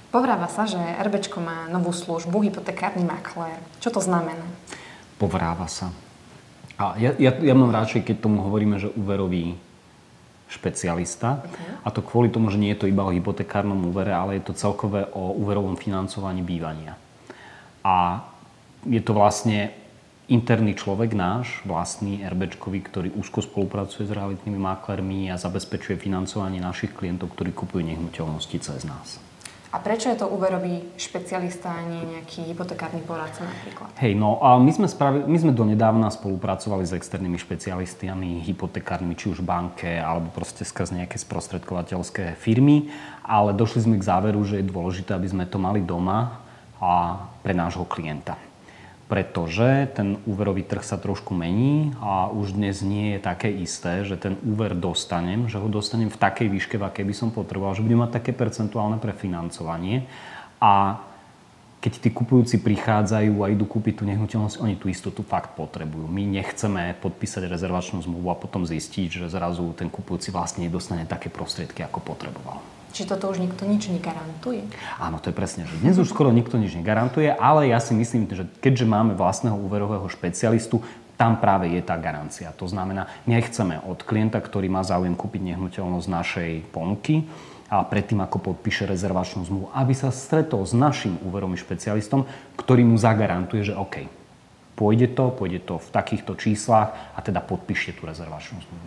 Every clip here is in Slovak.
Povráva sa, že RBčko má novú službu, hypotekárny maklér. Čo to znamená? Povráva sa. A ja mám radšej, keď tomu hovoríme, že úverový špecialista. A to kvôli tomu, že nie je to iba o hypotekárnom úvere, ale je to celkové o úverovom financovaní bývania. A je to vlastne interný človek náš, vlastný RBčkový, ktorý úzko spolupracuje s realitnými maklérmi a zabezpečuje financovanie našich klientov, ktorí kupujú nehnuteľnosti cez nás. A prečo je to úverový špecialista a nie nejaký hypotekárny poradca napríklad? Hej, no a my sme donedávna spolupracovali s externými špecialistami, hypotekárnymi, či už banke, alebo proste skrz nejaké sprostredkovateľské firmy, ale došli sme k záveru, že je dôležité, aby sme to mali doma a pre nášho klienta. Pretože ten úverový trh sa trošku mení a už dnes nie je také isté, že ten úver dostanem, že ho dostanem v takej výške, v akej by som potreboval, že budem mať také percentuálne prefinancovanie. A keď tí kupujúci prichádzajú a idú kúpiť tú nehnuteľnosť, oni tú istotu fakt potrebujú. My nechceme podpísať rezervačnú zmluvu a potom zistiť, že zrazu ten kupujúci vlastne nedostane také prostriedky, ako potreboval. Či toto už nikto nič negarantuje? Áno, to je presne, že dnes už skoro nikto nič negarantuje, ale ja si myslím, že keďže máme vlastného úverového špecialistu, tam práve je tá garancia. To znamená, nechceme od klienta, ktorý má záujem kúpiť nehnuteľnosť našej ponuky a predtým, ako podpíše rezervačnú zmluvu, aby sa stretol s našim úverovým špecialistom, ktorý mu zagarantuje, že OK, pôjde to v takýchto číslach a teda podpíše tú rezervačnú zmluvu.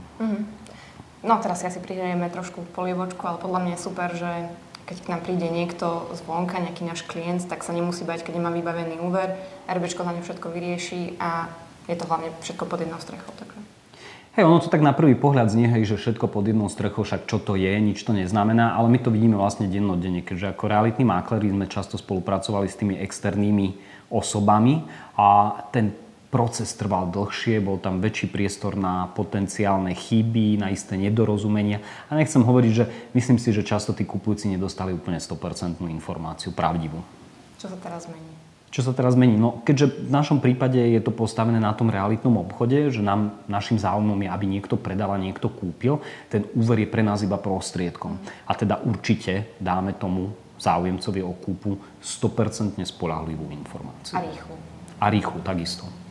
No teraz si asi pridajeme trošku polievočku, ale podľa mňa je super, že keď k nám príde niekto zvonka, nejaký náš klient, tak sa nemusí bať, keď nemá vybavený úver. RBčko za ňu všetko vyrieši a je to hlavne všetko pod jednou strechou. Hej, ono to tak na prvý pohľad znie, že všetko pod jednou strechou, však čo to je, nič to neznamená, ale my to vidíme vlastne dennodenne, keďže ako realitní makléri sme často spolupracovali s tými externými osobami a ten proces trval dlhšie, bol tam väčší priestor na potenciálne chyby, na isté nedorozumenia. A nechcem hovoriť, že myslím si, že často tí kupujúci nedostali úplne 100% informáciu pravdivú. Čo sa teraz mení? Čo sa teraz mení? No, keďže v našom prípade je to postavené na tom realitnom obchode, že našim záujmom je, aby niekto predal a niekto kúpil, ten úver je pre nás iba prostriedkom. A teda určite dáme tomu záujemcovi o kúpu 100% spoľahlivú informáciu. A rýchlu. A rýchlu, takisto.